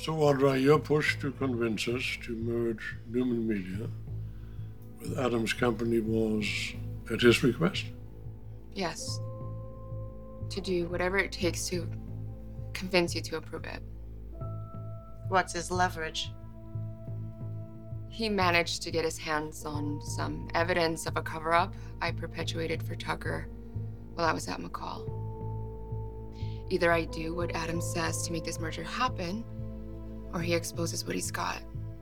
So, Audra, you're pushed to convince us to merge Newman Media with Adam's company was at his request? Yes. To do whatever it takes to convince you to approve it. What's his leverage? He managed to get his hands on some evidence of a cover-up I perpetuated for Tucker while I was at McCall. Either I do what Adam says to make this merger happen, or he exposes what he's got.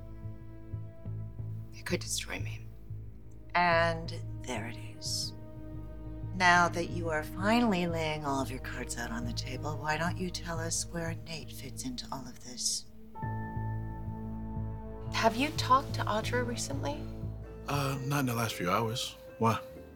It could destroy me. And there it is. Now that you are finally laying all of your cards out on the table, why don't you tell us where Nate fits into all of this? Have you talked to Audra recently? Not in the last few hours. Why?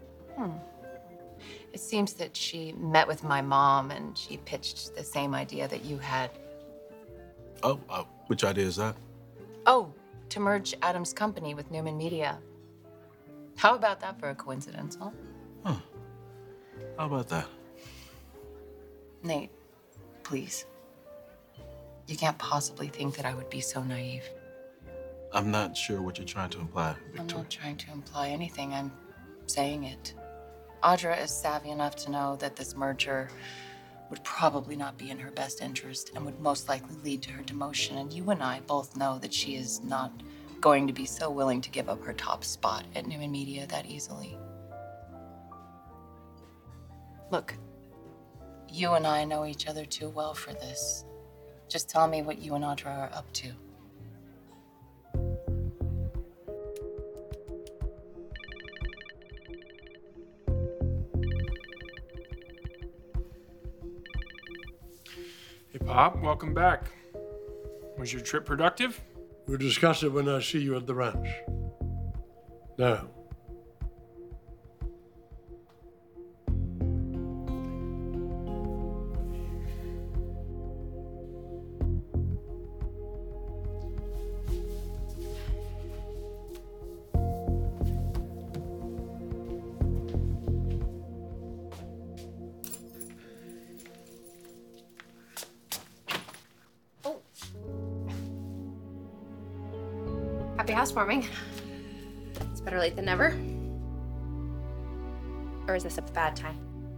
It seems that she met with my mom and she pitched the same idea that you had. Oh, which idea is that? Oh, to merge Adam's company with Newman Media. How about that for a coincidence, huh? Huh. How about that? Nate, please. You can't possibly think that I would be so naive. I'm not sure what you're trying to imply, I'm Victoria. not trying to imply anything. I'm saying it. Audra is savvy enough to know that this merger would probably not be in her best interest and would most likely lead to her demotion. And you and I both know that she is not going to be so willing to give up her top spot at Newman Media that easily. Look, you and I know each other too well for this. Just tell me what you and Audra are up to. Hey, Pop, welcome back. Was your trip productive? We'll discuss it when I see you at the ranch. Now. Happy housewarming. It's better late than never. Or is this a bad time?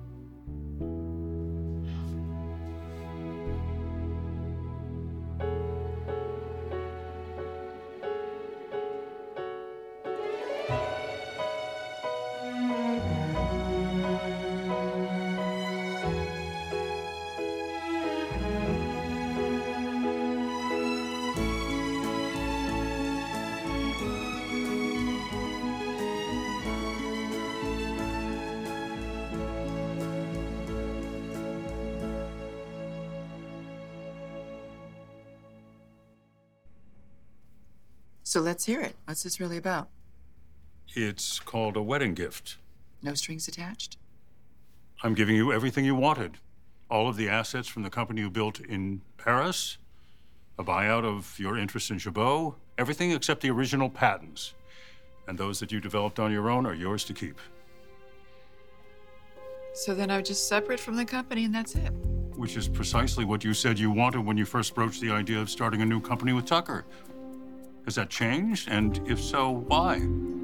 So let's hear it. What's this really about? It's called a wedding gift. No strings attached? I'm giving you everything you wanted. All of the assets from the company you built in Paris, a buyout of your interest in Chabot, everything except the original patents. And those that you developed on your own are yours to keep. So then I would just separate from the company and that's it. Which is precisely what you said you wanted when you first broached the idea of starting a new company with Tucker. Has that changed? And if so, why?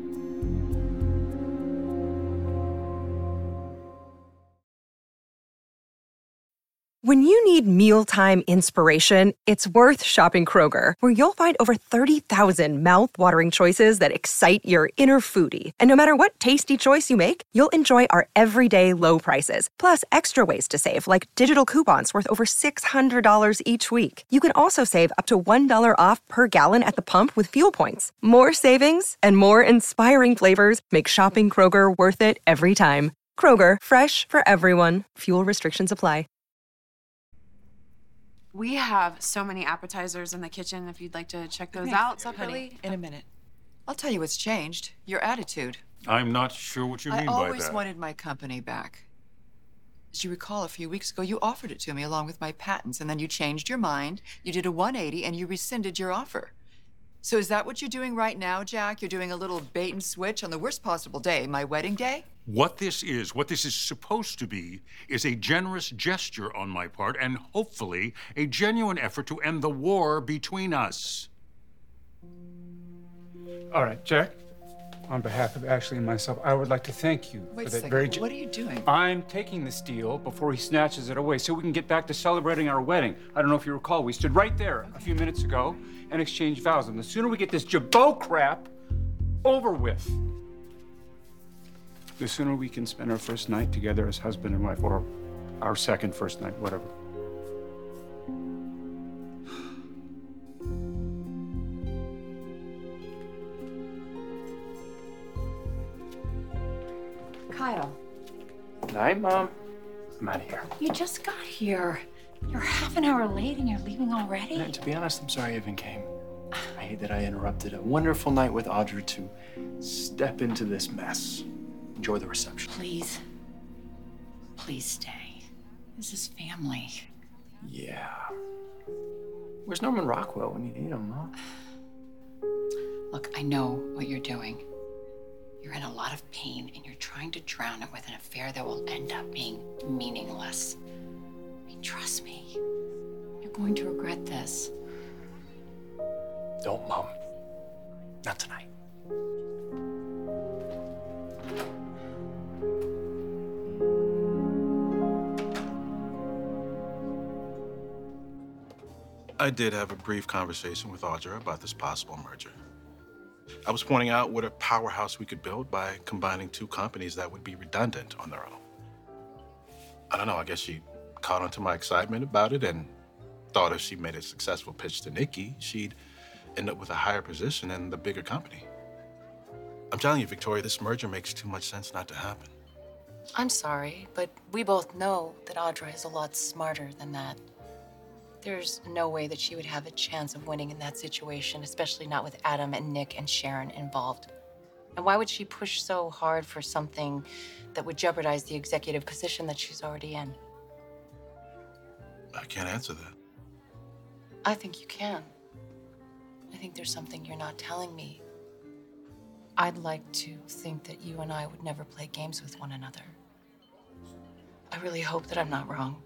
When you need mealtime inspiration, it's worth shopping Kroger, where you'll find over 30,000 mouth-watering choices that excite your inner foodie. And no matter what tasty choice you make, you'll enjoy our everyday low prices, plus extra ways to save, like digital coupons worth over $600 each week. You can also save up to $1 off per gallon at the pump with fuel points. More savings and more inspiring flavors make shopping Kroger worth it every time. Kroger, fresh for everyone. Fuel restrictions apply. We have so many appetizers in the kitchen if you'd like to check those out separately. Honey, in a minute. I'll tell you what's changed. Your attitude. I'm not sure what you mean by I always that. wanted my company back. As you recall, a few weeks ago, you offered it to me along with my patents, and then you changed your mind, you did a 180, and you rescinded your offer. So is that what you're doing right now, Jack? You're doing a little bait and switch on the worst possible day, my wedding day? What this is supposed to be, is a generous gesture on my part and hopefully a genuine effort to end the war between us. All right, Jack. On behalf of Ashley and myself, I would like to thank you Wait for a that second, what are you doing? I'm taking this deal before he snatches it away so we can get back to celebrating our wedding. I don't know if you recall, we stood right there a few minutes ago and exchanged vows. And the sooner we get this Jabot crap over with, the sooner we can spend our first night together as husband and wife, or our second first night, whatever. Kyle, Night, Mom. I'm out of here. you just got here. You're half an hour late and you're leaving already? To be honest, I'm sorry I even came. I hate that I interrupted a wonderful night with Audra to step into this mess. Enjoy the reception. Please. Please stay. This is family. Yeah. Where's Norman Rockwell when you need him, huh? Look, I know what you're doing. You're in a lot of pain and you're trying to drown it with an affair that will end up being meaningless. I mean, trust me. You're going to regret this. Don't, Mom. Not tonight. I did have a brief conversation with Audra about this possible merger. I was pointing out what a powerhouse we could build by combining two companies that would be redundant on their own. I don't know, I guess she caught on to my excitement about it and thought if she made a successful pitch to Nikki, she'd end up with a higher position in the bigger company. I'm telling you, Victoria, this merger makes too much sense not to happen. I'm sorry, but we both know that Audra is a lot smarter than that. There's no way that she would have a chance of winning in that situation, especially not with Adam and Nick and Sharon involved. And why would she push so hard for something that would jeopardize the executive position that she's already in? I can't answer that. I think you can. I think there's something you're not telling me. I'd like to think that you and I would never play games with one another. I really hope that I'm not wrong.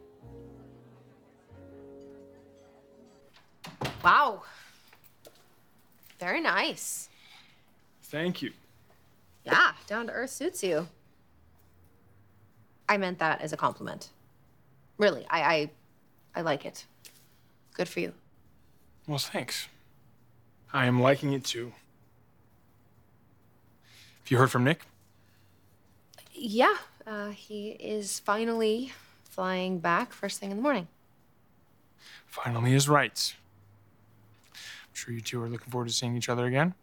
Wow. Very nice. Thank you. Yeah, down to earth suits you. I meant that as a compliment. Really, I like it. Good for you. Well, thanks. I am liking it too. Have you heard from Nick? Yeah, he is finally flying back first thing in the morning. Finally is right. I'm sure you two are looking forward to seeing each other again.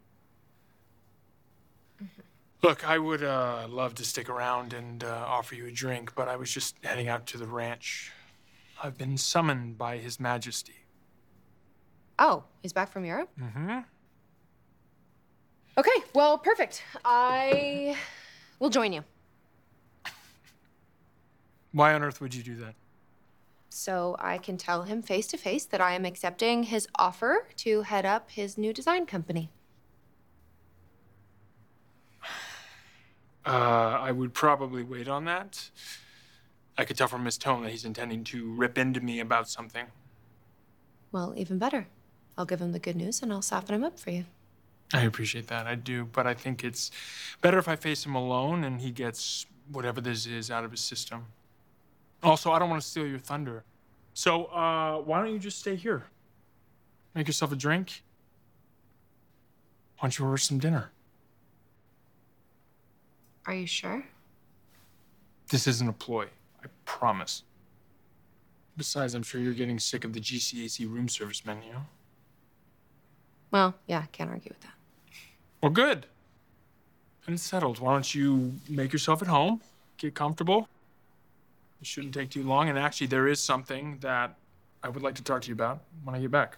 Look, I would love to stick around and offer you a drink, but I was just heading out to the ranch. I've been summoned by His Majesty. Oh, he's back from Europe? Mm-hmm. Okay, well, perfect. I will join you. Why on earth would you do that? So I can tell him face to face that I am accepting his offer to head up his new design company. I would probably wait on that. I could tell from his tone that he's intending to rip into me about something. Well, even better. I'll give him the good news and I'll soften him up for you. I appreciate that, I do, but I think it's better if I face him alone and he gets whatever this is out of his system. Also, I don't want to steal your thunder. So, why don't you just stay here? Make yourself a drink. Why don't you order some dinner? Are you sure? This isn't a ploy, I promise. Besides, I'm sure you're getting sick of the GCAC room service menu. Well, yeah, can't argue with that. Well, good. And it's settled. Why don't you make yourself at home, get comfortable? It shouldn't take too long. And actually, there is something that I would like to talk to you about when I get back.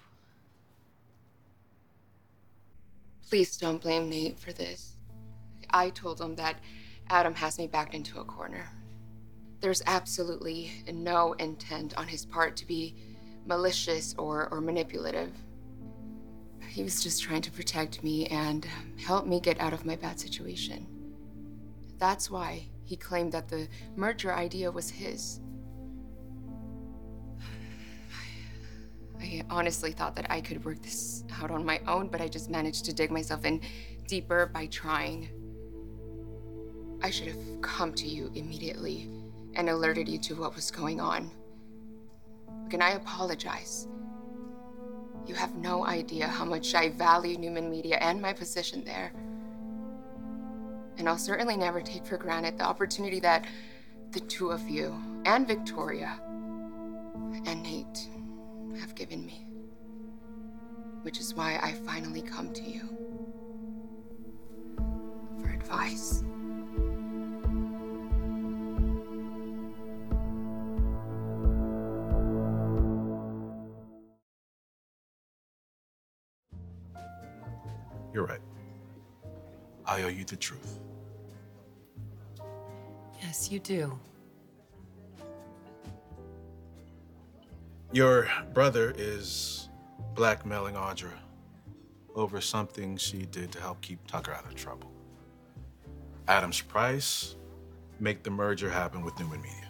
Please don't blame Nate for this. I told him that Adam has me backed into a corner. There's absolutely no intent on his part to be malicious or manipulative. He was just trying to protect me and help me get out of my bad situation. That's why he claimed that the merger idea was his. I honestly thought that I could work this out on my own, but I just managed to dig myself in deeper by trying. I should have come to you immediately and alerted you to what was going on. And I apologize. You have no idea how much I value Newman Media and my position there. And I'll certainly never take for granted the opportunity that the two of you and Victoria and Nate have given me. Which is why I finally come to you for advice. You're right. I owe you the truth. Yes, you do. Your brother is blackmailing Audra over something she did to help keep Tucker out of trouble. Adam's price, make the merger happen with Newman Media.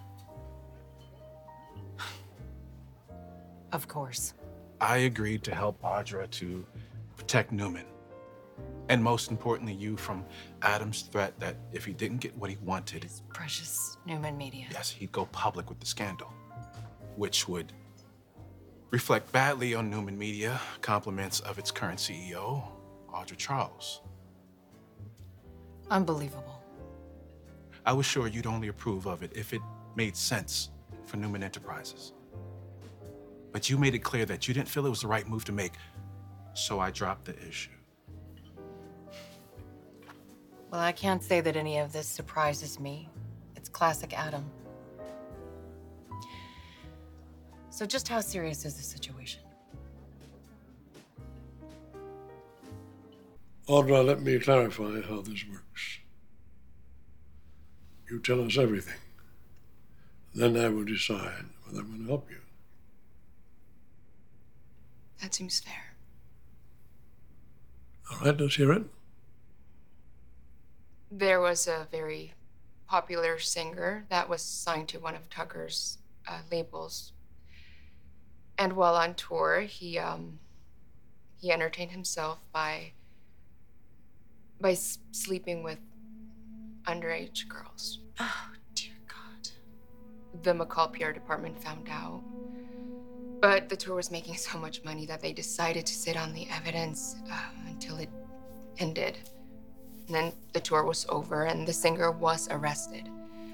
Of course. I agreed to help Audra to protect Newman. And most importantly, you from Adam's threat that if he didn't get what he wanted, His precious Newman Media. yes, he'd go public with the scandal, which would reflect badly on Newman Media, compliments of its current CEO, Audra Charles. Unbelievable. I was sure you'd only approve of it if it made sense for Newman Enterprises. But you made it clear that you didn't feel it was the right move to make, so I dropped the issue. Well, I can't say that any of this surprises me. It's classic Adam. So just how serious is the situation? Audra, let me clarify how this works. You tell us everything. Then I will decide whether I'm going to help you. That seems fair. All right, let's hear it. There was a very popular singer that was signed to one of Tucker's labels. And while on tour, he entertained himself by sleeping with underage girls. Oh, dear God. The McCall PR department found out. But the tour was making so much money that they decided to sit on the evidence until it ended. And then the tour was over and the singer was arrested.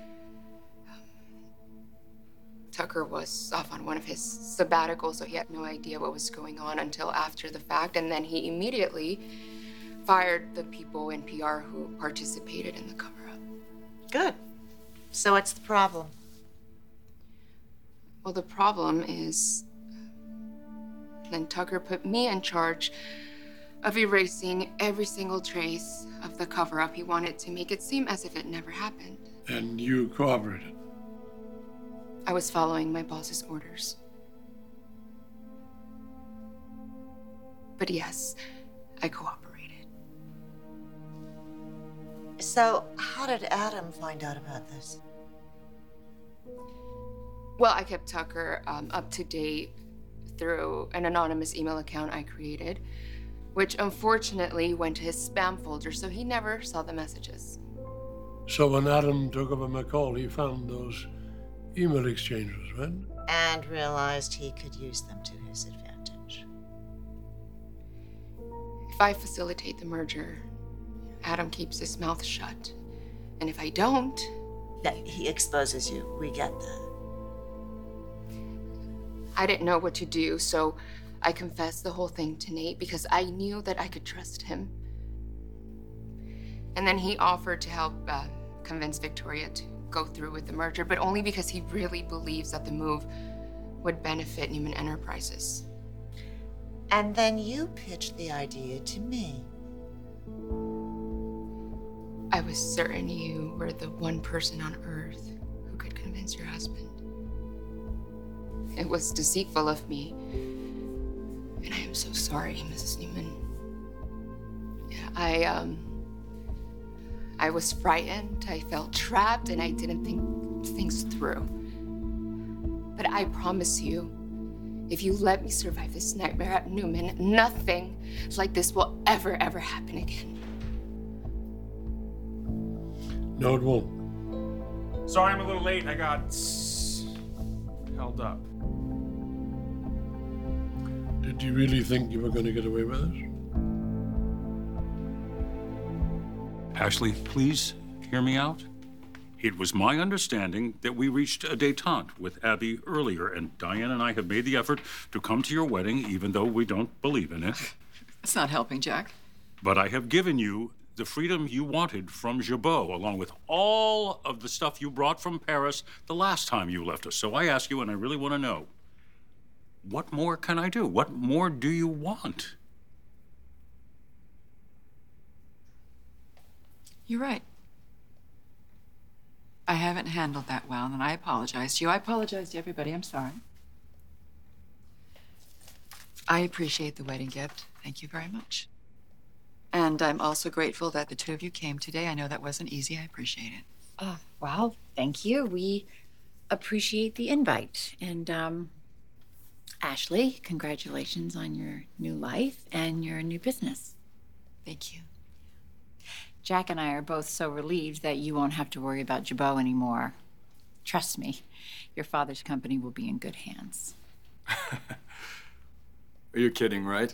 Tucker was off on one of his sabbaticals, so he had no idea what was going on until after the fact. And then he immediately fired the people in PR who participated in the cover-up. Good. So what's the problem? Well, the problem is then Tucker put me in charge of erasing every single trace of the cover-up. He wanted to make it seem as if it never happened. And you cooperated. I was following my boss's orders. But yes, I cooperated. So how did Adam find out about this? Well, I kept Tucker up to date through an anonymous email account I created, which unfortunately went to his spam folder, so he never saw the messages. So when Adam took over McCall, he found those email exchanges, right? And realized he could use them to his advantage. If I facilitate the merger, Adam keeps his mouth shut. And if I don't... Yeah, he exposes you. We get that. I didn't know what to do, so I confessed the whole thing to Nate because I knew that I could trust him. And then he offered to help convince Victoria to go through with the merger, but only because he really believes that the move would benefit Newman Enterprises. And then you pitched the idea to me. I I was certain you were the one person on earth who could convince your husband. It was deceitful of me. And I am so sorry, Mrs. Newman. I was frightened, I felt trapped, and I didn't think things through. But I promise you, if you let me survive this nightmare at Newman, nothing like this will ever happen again. No, it won't. Sorry I'm a little late. I got held up. Did you really think you were going to get away with it? Ashley, please hear me out. It was my understanding that we reached a détente with Abby earlier, and Diane and I have made the effort to come to your wedding, even though we don't believe in it. It's not helping, Jack. But I have given you the freedom you wanted from Jabot, along with all of the stuff you brought from Paris the last time you left us. So I ask you, and I really want to know, what more can I do? What more do you want? You're right. I haven't handled that well, and I apologize to you. I apologize to everybody. I'm sorry. I appreciate the wedding gift. Thank you very much. And I'm also grateful that the two of you came today. I know that wasn't easy. I appreciate it. Well, thank you. We appreciate the invite. And, Ashley, congratulations on your new life and your new business. Thank you. Jack and I are both so relieved that you won't have to worry about Jabot anymore. Trust me, your father's company will be in good hands. You're kidding, right?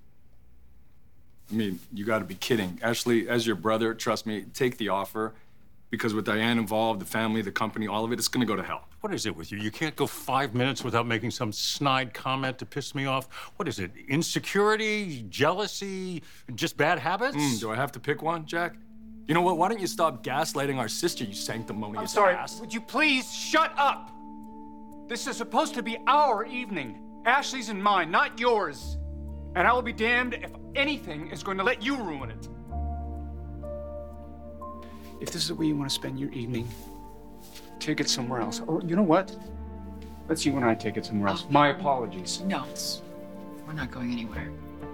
I mean, you gotta be kidding. Ashley, as your brother, trust me, take the offer. Because with Diane involved, the family, the company, all of it, it's gonna go to hell. What is it with you? You can't go 5 minutes without making some snide comment to piss me off. What is it? Insecurity? Jealousy? Just bad habits? Do I have to pick one, Jack? You know what? Why don't you stop gaslighting our sister, you sanctimonious I'm sorry, ass? would you please shut up? This is supposed to be our evening. Ashley's and mine, not yours. And I will be damned if anything is going to let you ruin it. If this is where you want to spend your evening, take it somewhere else. Or you know what? Let's you and I take it somewhere else. My apologies. No, we're not going anywhere.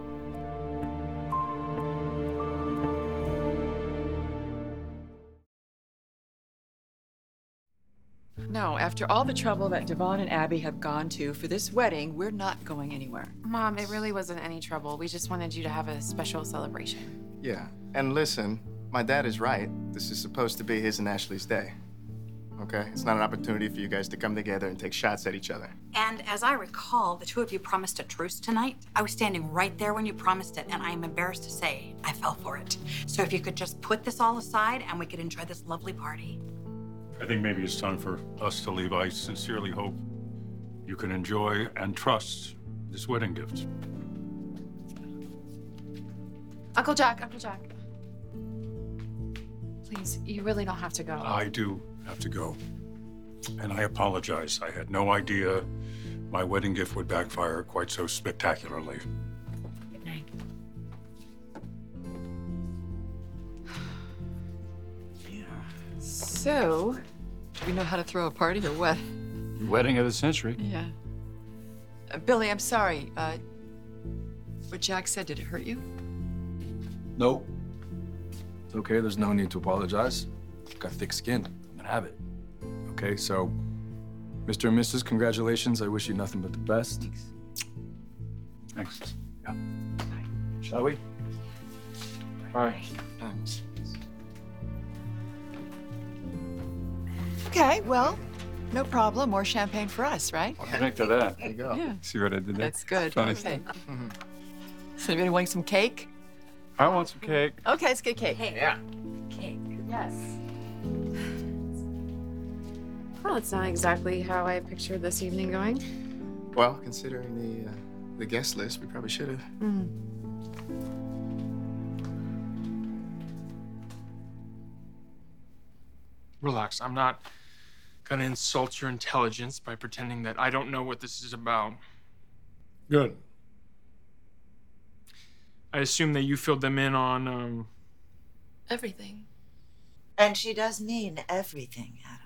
No, after all the trouble that Devon and Abby have gone to for this wedding, we're not going anywhere. Mom, it really wasn't any trouble. We just wanted you to have a special celebration. Yeah, and listen, my dad is right. This is supposed to be his and Ashley's day. Okay? It's not an opportunity for you guys to come together and take shots at each other. And as I recall, the two of you promised a truce tonight. I was standing right there when you promised it, and I am embarrassed to say I fell for it. So if you could just put this all aside and we could enjoy this lovely party. I think maybe it's time for us to leave. I sincerely hope you can enjoy and trust this wedding gift. Uncle Jack. Please, you really don't have to go. I do have to go. And I apologize. I had no idea my wedding gift would backfire quite so spectacularly. Good night. So, do we know how to throw a party or what? Wedding of the century. Yeah. Billy, I'm sorry. What Jack said, did it hurt you? No. It's okay, there's no need to apologize. Got thick skin. I'm gonna have it. Okay, so, Mr. and Mrs., congratulations. I wish you nothing but the best. Thanks. Yeah. Shall we? Bye. Thanks. Okay, well, no problem. More champagne for us, right? I'll connect to that. There you go. Yeah. See what I did there? That's good. Funny. Okay. So anybody wanting some cake? I want some cake. Okay, let's get cake. Yeah. Cake. Yes. Well, it's not exactly how I pictured this evening going. Well, considering the guest list, we probably should have. Relax. I'm not gonna insult your intelligence by pretending that I don't know what this is about. Good. I assume that you filled them in on, Everything. And she does mean everything, Adam.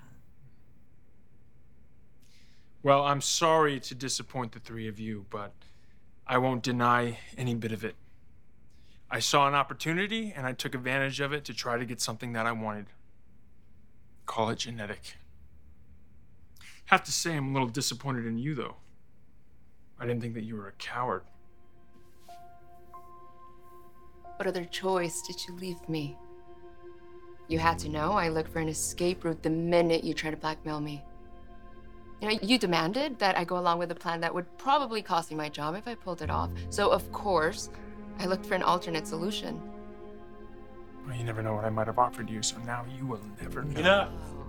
Well, I'm sorry to disappoint the three of you, but I won't deny any bit of it. I saw an opportunity and I took advantage of it to try to get something that I wanted. Call it genetic. Have to say I'm a little disappointed in you, though. I didn't think that you were a coward. What other choice did you leave me? You had to know I looked for an escape route the minute you tried to blackmail me. You know, you demanded that I go along with a plan that would probably cost me my job if I pulled it off. So, of course, I looked for an alternate solution. Well, you never know what I might have offered you, so now you will never know. Enough.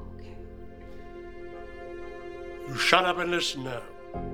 You shut up and listen now.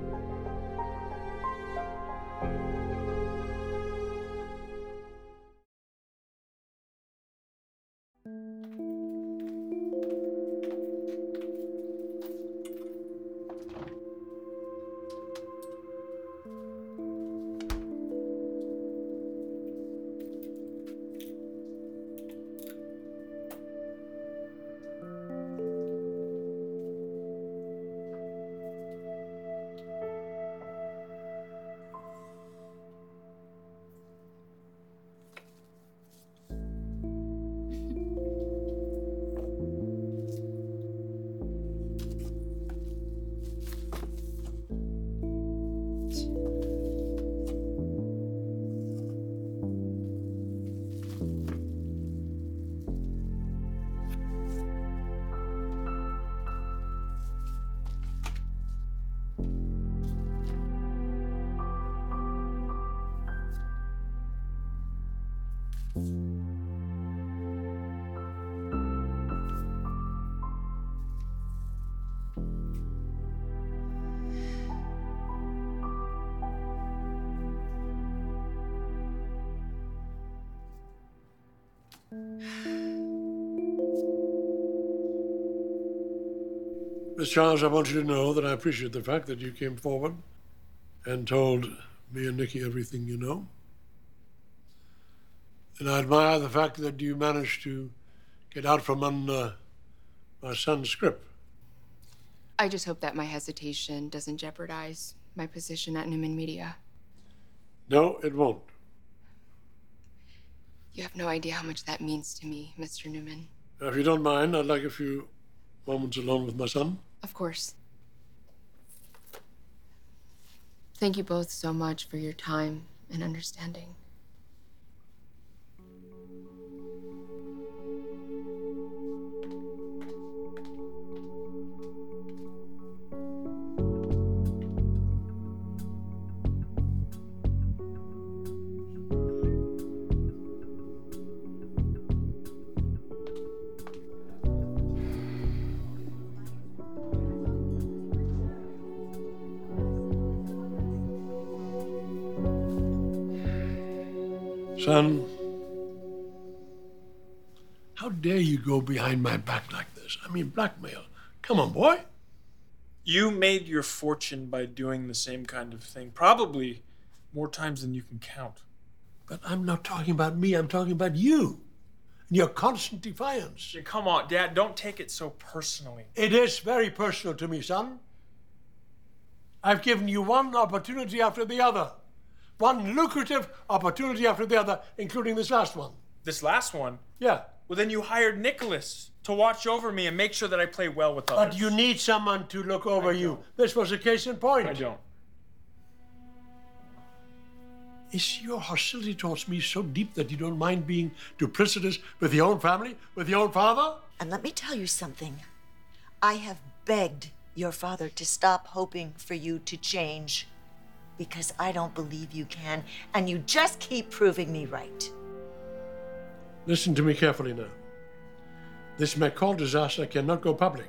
Miss Charles, I want you to know that I appreciate the fact that you came forward and told me and Nikki everything you know. And I admire the fact that you managed to get out from under my son's grip. I just hope that my hesitation doesn't jeopardize my position at Newman Media. No, it won't. You have no idea how much that means to me, Mr. Newman. Now, if you don't mind, I'd like a few moments alone with my son. Of course. Thank you both so much for your time and understanding. Son, how dare you go behind my back like this? I mean, blackmail. Come on, boy. You made your fortune by doing the same kind of thing, probably more times than you can count. But I'm not talking about me, I'm talking about you and your constant defiance. Come on, Dad, don't take it so personally. It is very personal to me, son. I've given you one opportunity after the other. One lucrative opportunity after the other, including this last one. This last one? Yeah. Well, then you hired Nicholas to watch over me and make sure that I play well with others. But you need someone to look over you. This was a case in point. I don't. Is your hostility towards me so deep that you don't mind being duplicitous with your own family, with your own father? And let me tell you something. I have begged your father to stop hoping for you to change. Because I don't believe you can, and you just keep proving me right. Listen to me carefully now. This McCall disaster cannot go public.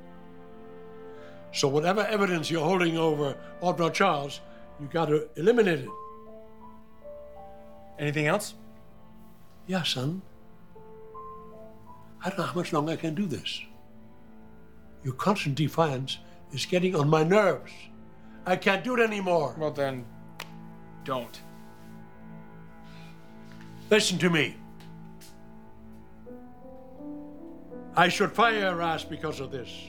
So whatever evidence you're holding over Audra Charles, you got to eliminate it. Anything else? Yeah, son. I don't know how much longer I can do this. Your constant defiance is getting on my nerves. I can't do it anymore. Well, then, don't. Listen to me. I should fire your ass because of this.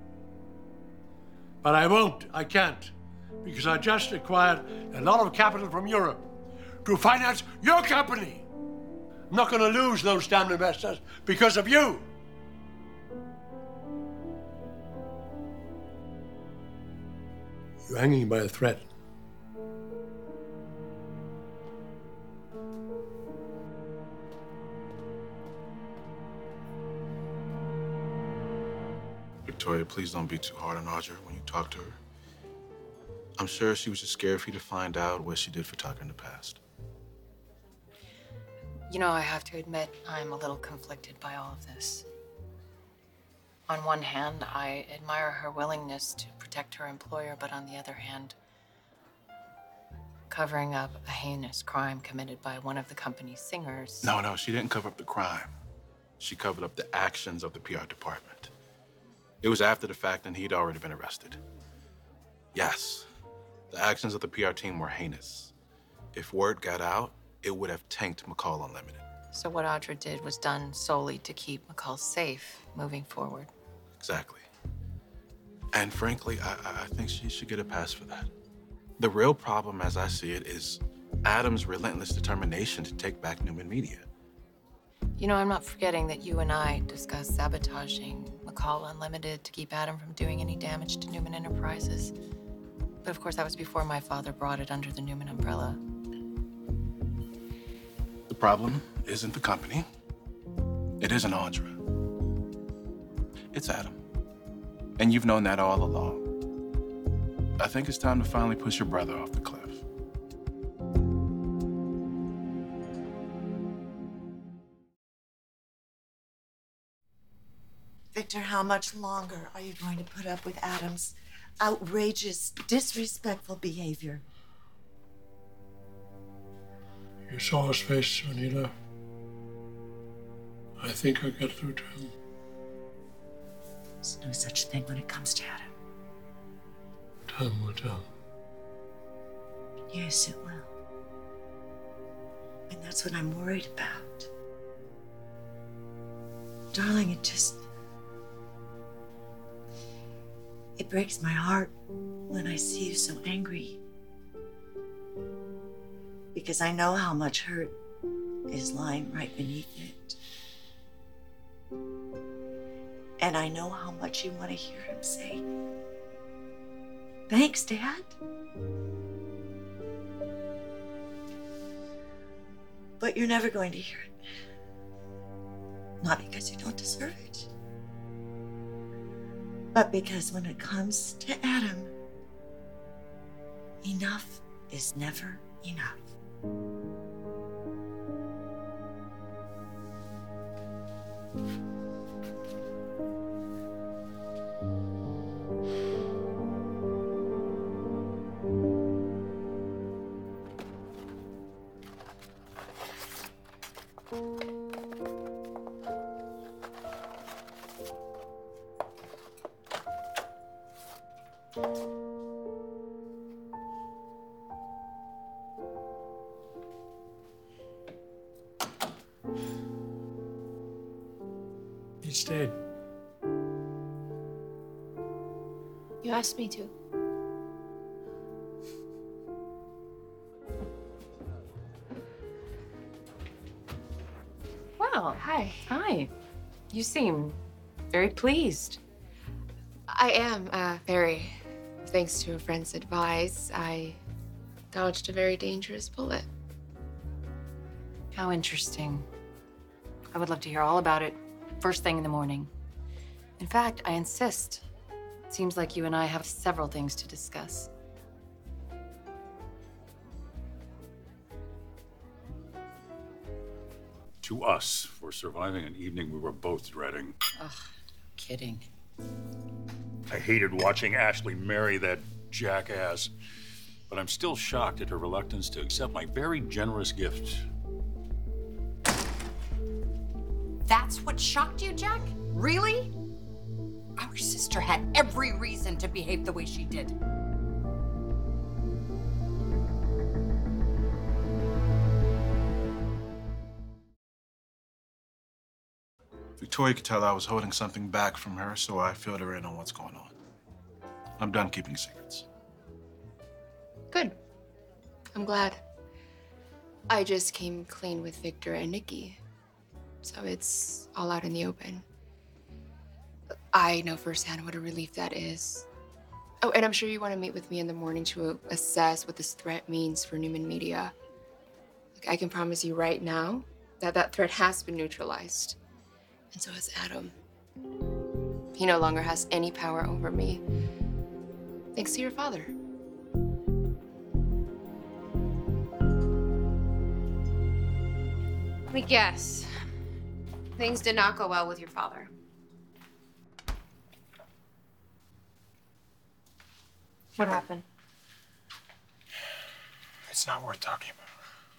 But I won't, I can't, because I just acquired a lot of capital from Europe to finance your company. I'm not going to lose those damn investors because of you. You're hanging by a thread. Victoria, please don't be too hard on Audra when you talk to her. I'm sure she was just scared for you to find out what she did for Tucker in the past. You know, I have to admit, I'm a little conflicted by all of this. On one hand, I admire her willingness to protect her employer, but on the other hand, covering up a heinous crime committed by one of the company's singers. No, she didn't cover up the crime. She covered up the actions of the PR department. It was after the fact and he'd already been arrested. Yes, the actions of the PR team were heinous. If word got out, it would have tanked McCall Unlimited. So what Audra did was done solely to keep McCall safe moving forward. Exactly. And frankly, I think she should get a pass for that. The real problem, as I see it, is Adam's relentless determination to take back Newman Media. You know, I'm not forgetting that you and I discussed sabotaging McCall Unlimited to keep Adam from doing any damage to Newman Enterprises. But of course, that was before my father brought it under the Newman umbrella. The problem isn't the company. It isn't Audra. It's Adam. And you've known that all along. I think it's time to finally push your brother off the cliff. Victor, how much longer are you going to put up with Adam's outrageous, disrespectful behavior? You saw his face when he left. I think I'll get through to him. There's no such thing when it comes to Adam. Time will tell. Yes, it will. And that's what I'm worried about. Darling, it breaks my heart when I see you so angry. Because I know how much hurt is lying right beneath it. And I know how much you want to hear him say, "Thanks, Dad." But you're never going to hear it. Not because you don't deserve it, but because when it comes to Adam, enough is never enough. He stayed. You asked me to. Well, hi. Hi. You seem very pleased. I am very. Thanks to a friend's advice, I dodged a very dangerous bullet. How interesting. I would love to hear all about it first thing in the morning. In fact, I insist. It seems like you and I have several things to discuss. To us, for surviving an evening we were both dreading. Ugh, kidding. I hated watching Ashley marry that jackass, but I'm still shocked at her reluctance to accept my very generous gift. That's what shocked you, Jack? Really? Our sister had every reason to behave the way she did. Victoria could tell I was holding something back from her, so I filled her in on what's going on. I'm done keeping secrets. Good. I'm glad. I just came clean with Victor and Nikki, so it's all out in the open. I know firsthand what a relief that is. Oh, and I'm sure you want to meet with me in the morning to assess what this threat means for Newman Media. Look, I can promise you right now that that threat has been neutralized. And so has Adam. He no longer has any power over me, thanks to your father. Let me guess. Things did not go well with your father. What happened? It's not worth talking about.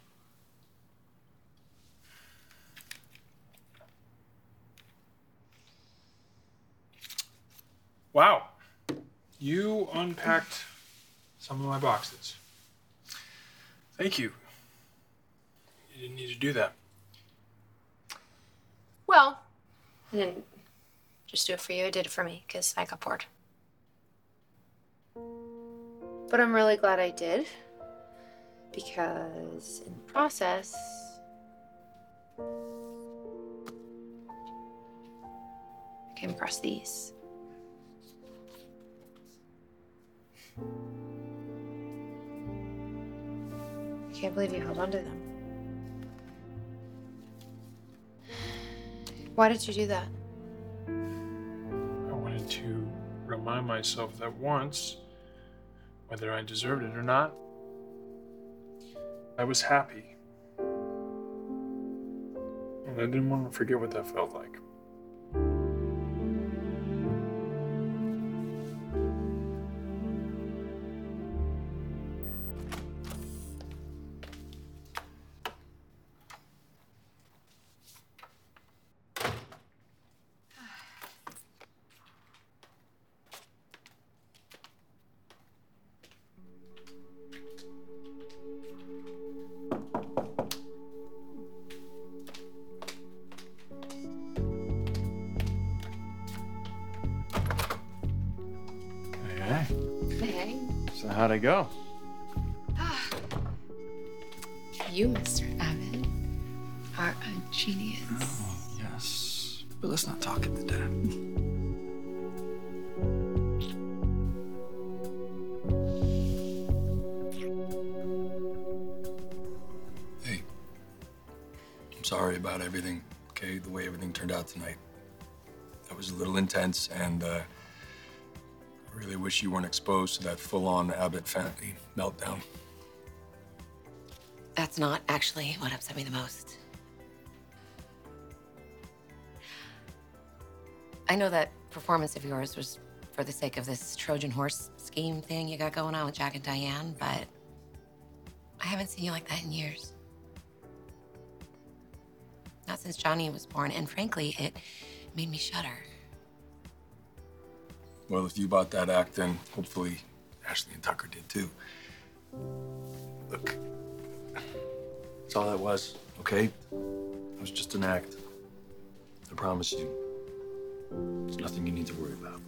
Wow. You unpacked some of my boxes. Thank you. You didn't need to do that. Well, I didn't just do it for you. I did it for me because I got bored. But I'm really glad I did, because in the process, I came across these. I can't believe you held on to them. Why did you do that? I wanted to remind myself that once, whether I deserved it or not, I was happy. And I didn't want to forget what that felt like. Hey. So how'd it go? You, Mr. Abbott, are a genius. Oh, yes. But let's not talk at the dad. Hey. I'm sorry about everything, okay? The way everything turned out tonight. That was a little intense, and I really wish you weren't exposed to that full-on Abbott family meltdown. That's not actually what upset me the most. I know that performance of yours was for the sake of this Trojan horse scheme thing you got going on with Jack and Diane, but I haven't seen you like that in years. Not since Johnny was born, and frankly, it made me shudder. Well, if you bought that act, then hopefully Ashley and Tucker did too. Look, that's all that was, okay? It was just an act. I promise you. There's nothing you need to worry about.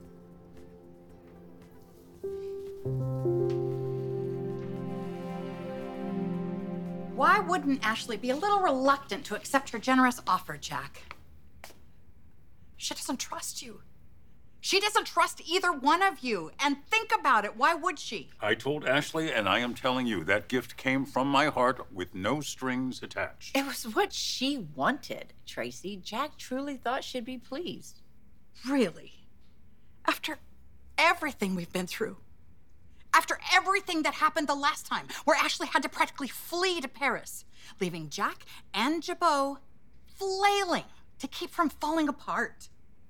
Why wouldn't Ashley be a little reluctant to accept your generous offer, Jack? She doesn't trust you. She doesn't trust either one of you. And think about it. Why would she? I told Ashley, and I am telling you, that gift came from my heart with no strings attached. It was what she wanted, Tracy. Jack truly thought she'd be pleased. Really? After everything we've been through? After everything that happened the last time, where Ashley had to practically flee to Paris, leaving Jack and Jabot flailing to keep from falling apart.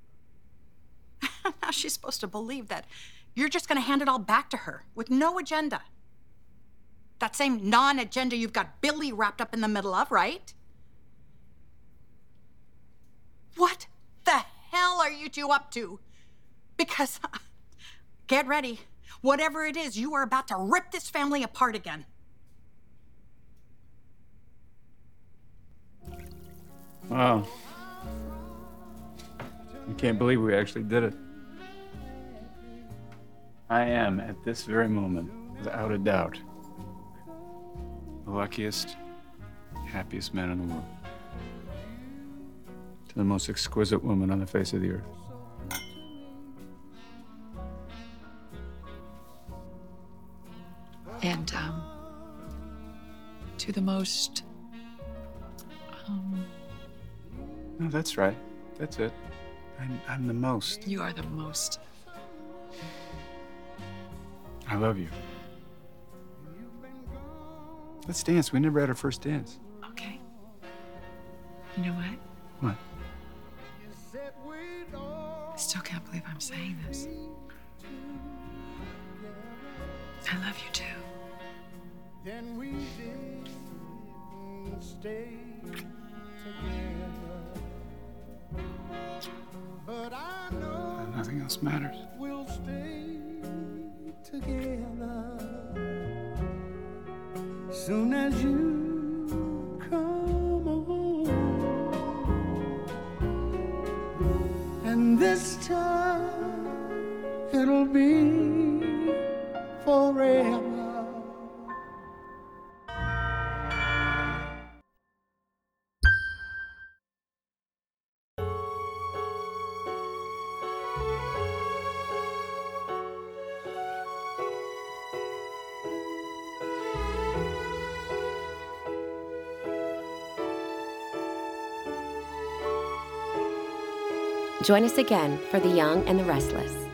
Now she's supposed to believe that you're just going to hand it all back to her with no agenda. That same non-agenda you've got Billy wrapped up in the middle of, right? What the hell are you two up to? Because, get ready. Whatever it is, you are about to rip this family apart again. Well, I can't believe we actually did it. I am, at this very moment, without a doubt, the luckiest, happiest man in the world. To the most exquisite woman on the face of the earth. And, to the most, No, that's right. That's it. I'm the most. you are the most. I love you. Let's dance. We never had our first dance. Okay. You know what? What? I still can't believe I'm saying this. I love you too. Then we didn't stay together. But I know Nothing else matters. we'll stay together. Soon as you come home. And this time it'll be forever. Join us again for The Young and the Restless.